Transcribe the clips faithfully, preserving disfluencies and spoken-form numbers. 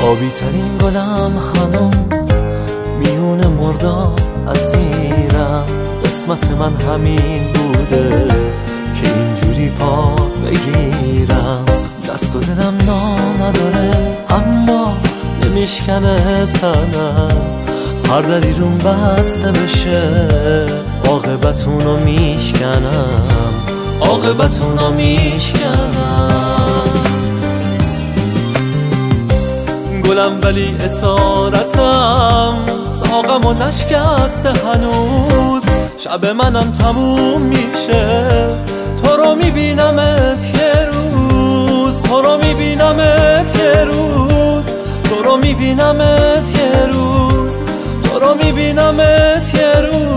آبی ترین گلم هنوز میون مردا اسیرم. قسمت من همین بوده که اینجوری پا بگیرم. دست و دلم نا نداره اما نمیشکنه تنم. هر دری روم بسته بشه عاقبتونو میشکنم، عاقبتونو میشکنم. گلم ولی اسارتم، ساقم و نشکسته هنوز. شب منم تموم میشه، تو رو میبینمت یه روز، تو رو میبینمت یه روز، تو رو میبینمت یه روز، تو رو میبینمت یه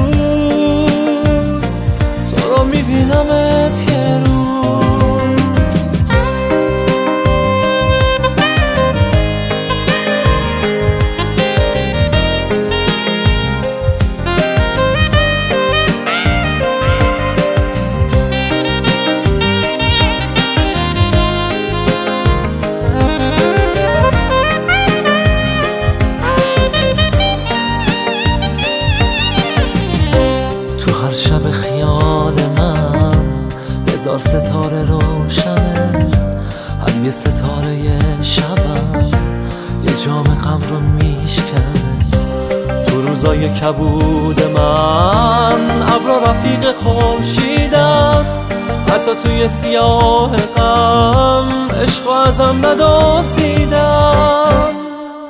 روز، تو رو میبینمت یه روز. هر شب خیال من هزار ستاره روشنه. هر یه ستاره یه شبم یه جام غم رو میشکنه. تو روزای کبود من ابرا رفیق خورشیدن. حتی توی سیاه غم عشق ازم ندزدیدن.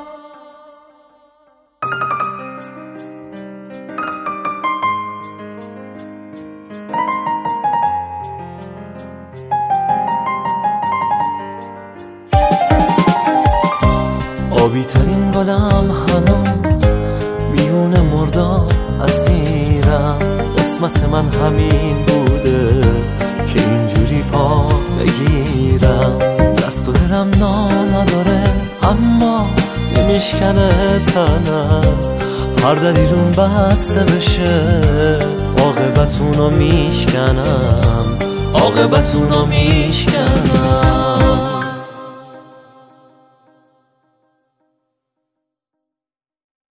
آبی ترین گلم هنوز میون مردا اسیرم. قسمت من همین بوده که اینجوری پا بگیرم. دست و دلم نا نداره اما نمیشکنه تنم. هر دری روم بسته بشه عاقبتونو میشکنم، عاقبتونو میشکنم.